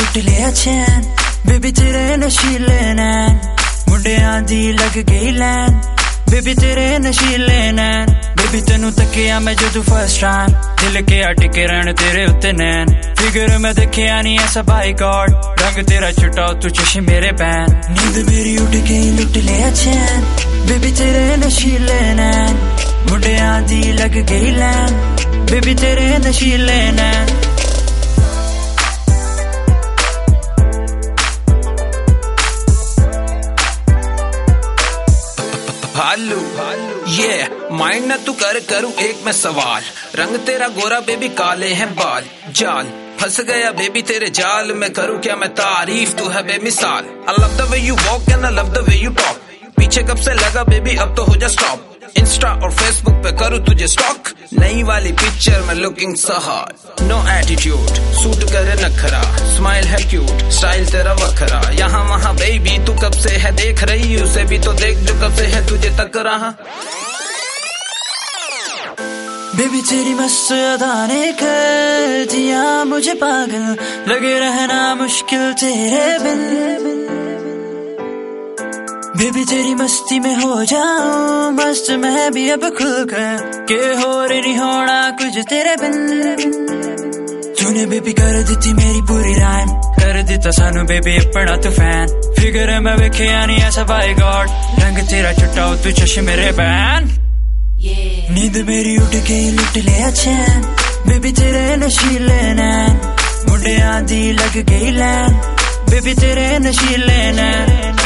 लुट लिया चैन, बेबी तेरे नशीले नैन, मुंडियां दी लग गई लैन, बेबी तेरे नशीले नैन, बेबी तेनू तकिया मैं जदू फर्स्ट टाइम, दिल के अटके रहन तेरे उत्ते नैन, फिगर मैं देखिया नहीं ऐसा बाई गॉड, रंग तेरा चिट्टा तू चश्मे मेरे बैन, नींद मेरी उठ गई लुट लिया चैन, बेबी तेरे नशीले नैन, मुंडियां दी लग गई लैन, बेबी तेरे नशीले नैन। हालू ये माइंड ना तू करूँ एक मैं सवाल, रंग तेरा गोरा बेबी काले हैं बाल, जाल फंस गया बेबी तेरे जाल में, करूँ क्या मैं तारीफ तू है बेमिसाल। I love the way you walk and I love the way you talk, पीछे कब से लगा बेबी अब तो हो जा स्टॉप, इंस्टा और फेसबुक पे करूँ तुझे स्टॉक, नई वाली पिक्चर में looking so hot, no attitude suit करे नखरा, स्माइल है क्यूट स्टाइल तेरा वखरा, यहाँ वहाँ बेबी तू कब से है देख रही, उसे भी तो देख जो कब से है तुझे तक रहा। बेबी तेरी मस्त अदाएं कर दिया मुझे पागल, लगे रहना मुश्किल तेरे बिन, बेबी तेरी मस्ती में हो जाऊं मस्त मैं भी अब खुलकर, के हो रे नहीं होना कुछ तेरे बिन, तूने बेबी कर दी थी मेरी पूरी राइम, कर दिता सानू बेबी अपना तू फैन, फिगर मैं वेखिया नहीं ऐसा बाई गॉड, रंग तेरा चिट्टा तू चश्मे मेरे बैन, नींद मेरी उठ गई लुट लिया चैन, बेबी तेरे नशीले नैन, मुंडियां दी लग गई लैन, बेबी तेरे नशीले नैन।